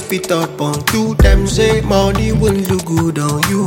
fit up on you. Them say money won't look good on you.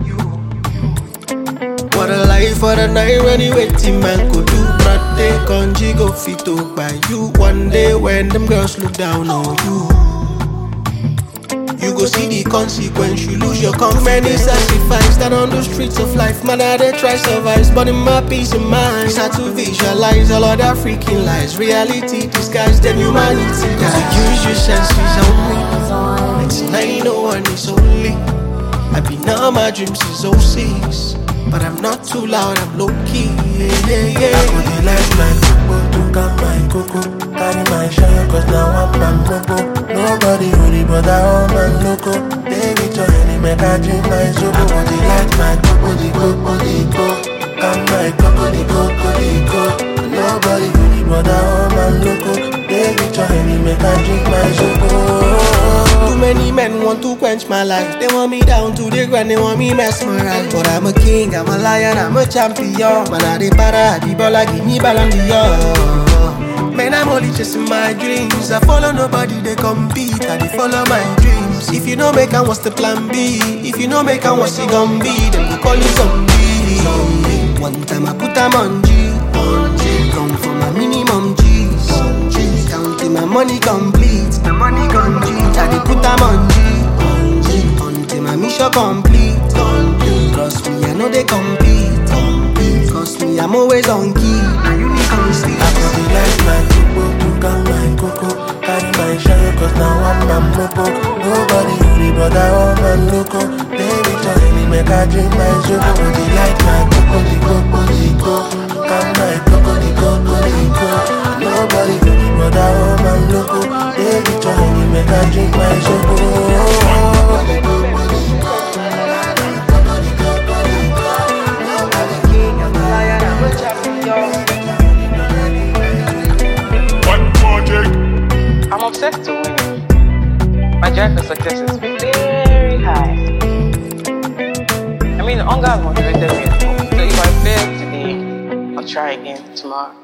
What a life, what a night, any waiting man could do. But they can't go fit up by you. One day when them girls look down on you, you go see the consequence, you lose your confidence. Many sacrifice that on the streets of life. Man, they try survive, but in my peace of mind, it's hard to visualize all of that freaking lies. Reality disguised them humanity. Cause you use your senses only. It's 901 is only. I be now my dreams is 06. But I'm not too loud, I'm low key. I could like my coco, took out my coco. Carry my shine, cause now I'm coco. Nobody only but I own my loco. They reach your hand, make I drink my soco. I could like my coco, the coco, the coco. Come my coco, the coco, the coco. Nobody only but I own my loco. They reach your hand, make I drink my soco. Too many men want to quench my life. They want me down to the ground, they want me mesmerized. But I'm a king, I'm a lion, I'm a champion. Man, I dey para, the ball, I give me Ballon d'Or. Man, I'm only chasing my dreams. I follow nobody, they compete. I dey follow my dreams. If you don't make it, what's the plan B? If you don't make it, what's it gonna be? Then go call it zombie. One time I put them on G. Come for my minimum G's. Counting my money complete. The money gone G. I dey put them on G. Until my mission complete. Trust me, I know they compete. Cause me, I'm always on key. I could be like my coco, took out my coco. Carry my shine, cause now I'm moco. Nobody only but I own my loco. They reach out and make I drink my soco. I could be like my coco, the coco, the coco. Come my coco, the coco, the coco. Nobody only but I own my loco. They reach out and make I drink my soco. I'm obsessed to win. My drive for success is very high. I mean, hunger has motivated me. So if I fail today, I'll try again tomorrow.